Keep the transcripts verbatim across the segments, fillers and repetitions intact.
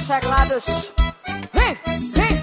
teclados. Vem, vem.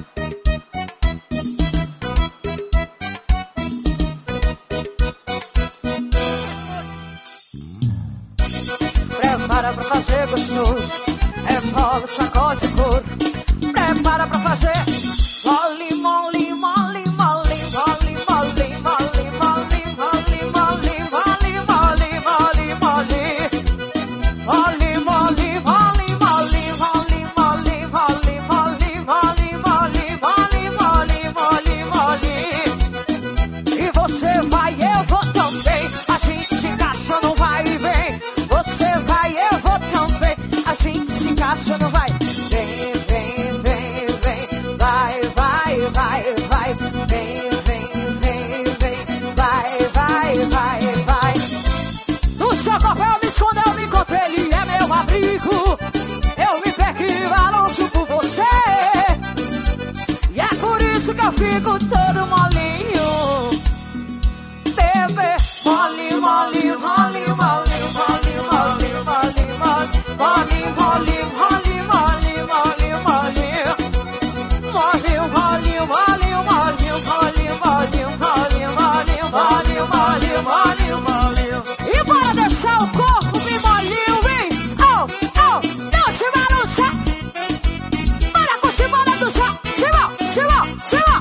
Prepara pra fazer gostoso. Rebola, sacode, couro. Prepara pra fazer mole, mole, mole, mole, mole, mole, mole, mole, mole, mole, mole, mole, mole, mole. Mole, mole, mole, mole, mole, mole, mole, mole, mole, mole, mole, mole, mole, mole. E você vai, eu vou também. A gente se encaixa, não vai e vem. Você vai, eu vou também. A gente se encaixa, não vai. Vem, vem, vem, vem. Vai, vai, vai, vai. Vem, vem, vem, vem. Vai, vai, vai, vai. No seu corpo eu me escondo, eu me encontro, ele é meu abrigo. Eu me pego e balanço por você. E é por isso que eu fico todo molinho. Bebê, mole, mole, mole, mole, mole, mole, mole, mole, mole, mole, mole, mole, mole, mole. Mole, mole, mole, mole, mole, mole, mole, mole, mole, mole, mole, mole. E bora deixar o corpo bem molinho, hein? Oh, oh, não se balança. Para com se bora do chão. Cima, cima, cima.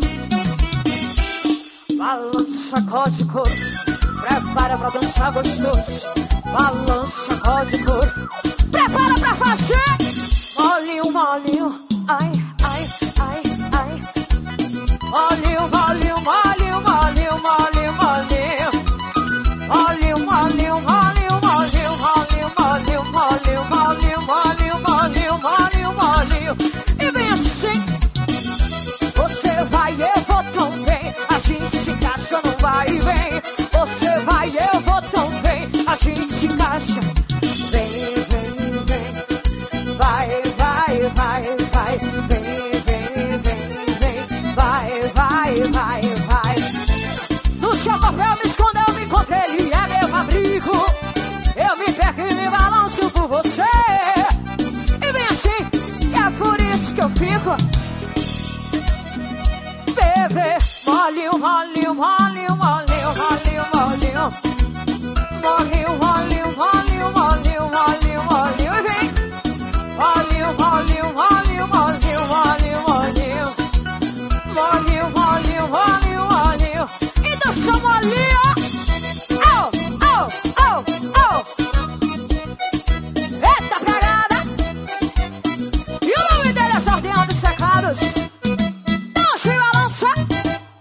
Balança, sacode, couro. Prepara pra dançar gostoso. Balança, sacode, couro. Prepara pra fazer molinho, molinho. Ai, ai, ai, ai. Molinho, molinho, molinho, molinho, molinho, molinho. Molinho, molinho, molinho, molinho, molinho, molinho, molinho, molinho, molinho, molinho, molinho, molinho. E vem assim. Você vai, eu vou também. A gente se encaixa, não vai e vem. Você vai, eu vou também. A gente se encaixa. Vem, vem, vem. Vai, vai, vai, vai. Vem, vem, vem, vem. Vai, vai, vai, vai. No seu papel eu me escondo, eu me encontro, ele é meu abrigo. Eu me pego e me balanço por você. E vem assim, e é por isso que eu fico. Bebê, molinho, molinho, molinho, molinho, molinho, molinho. Molinho,